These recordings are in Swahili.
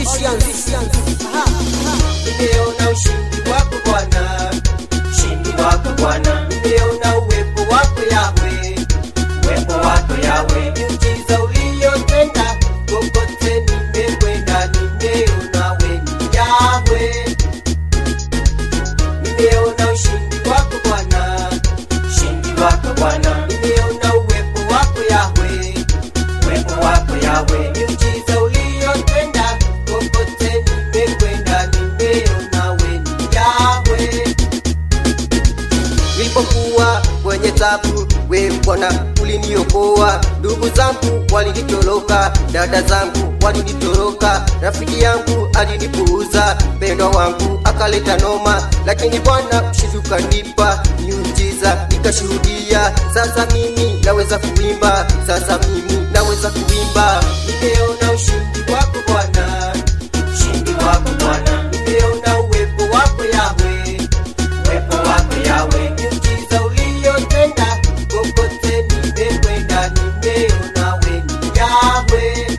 musicians. Nimeona ushindi wako Bwana, ushindi wako Bwana. Nimeona uwepo wako Yahweh, uwepo wako Yahweh. Miujiza uliyotenda kokote nimekwenda, nimeona wewe ni Yahweh. Nimeona ushindi wako Bwana, ushindi wako Bwana. Nimeona uwepo wako Yahweh, uwepo wako Yahweh. Miujiza uliyotenda kokote nimekwenda, nimeona wewe ni Yahweh. Nilipokuwa kwenye tabu, wewe Bwana uliniokoa. Ndugu zangu walinitoroka, dada zangu walinitoroka, rafiki yangu alinipuuza, mpendwa wangu akaleta noma, lakini Bwana ushizuka nipa miujiza nikashuhudia. Sasa mimi naweza kuimba, sasa mimi naweza kuimba. Nimeona ushindi wako Bwana, ushindi wako Bwana. Nimeona uwepo wako Yahweh, uwepo wako Yahweh. Miujiza uliyotenda kokote nimekwenda, nimeona wewe ni Yahweh.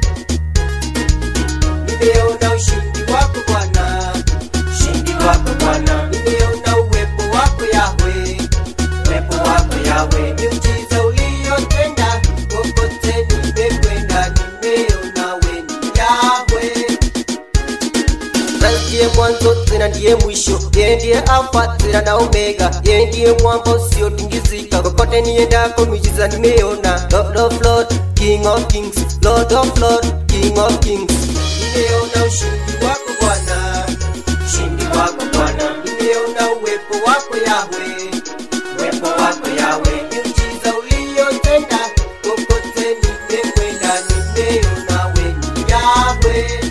Nimeona ushindi wako Bwana, ushindi wako Bwana. Nimeona uwepo wako Yahweh, uwepo wako Yahweh. Miujiza uliyotenda kokote nimekwenda, nimeona wewe ni Yahweh. Ndiye mwanzo tena ndiye mwisho, yeye ndiye Alpha tena na Omega, yeye ndiye mwamba usiotingizika. Kokote niendako miujiza nimeona. Lord of Lords, King of Kings, Lord of Lords, King of Kings. Nimeona ushindi wako Bwana, ushindi wako Bwana. Nimeona uwepo wako Yahweh, uwepo wako Yahweh. Miujiza uliyotenda kokote nimekwenda, nimeona wewe ni Yahweh.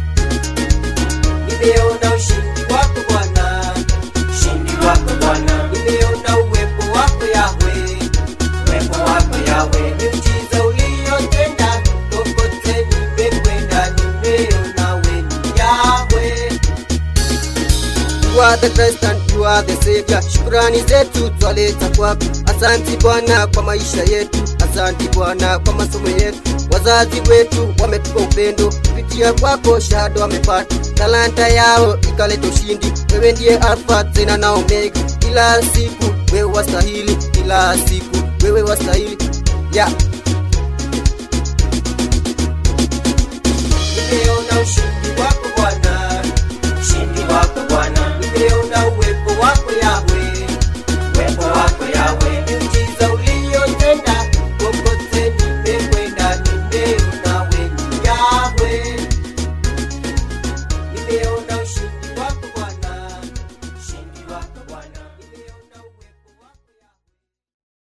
Nimeona ushindi wako Bwana, ushindi wako Bwana. Nimeona uwepo wako Yahweh, uwepo wako Yahweh. Miujiza uliyotenda kokote nimekwenda, nimeona wewe ni Yahweh. You are the Christ and you are the Savior. Shukrani zetu twaleta kwako. Asante Bwana kwa maisha yetu, asante Bwana kwa masomo yetu. Wazazi wetu wametupa upendo, kupitia kwako shahada wamepata. Talanta yao ikaleta ushindi. Wewe ndiye Alpha tena na Omega. Kila siku wewe wastahili, kila siku wewe wastahili. Yeah. Nimeona ushindi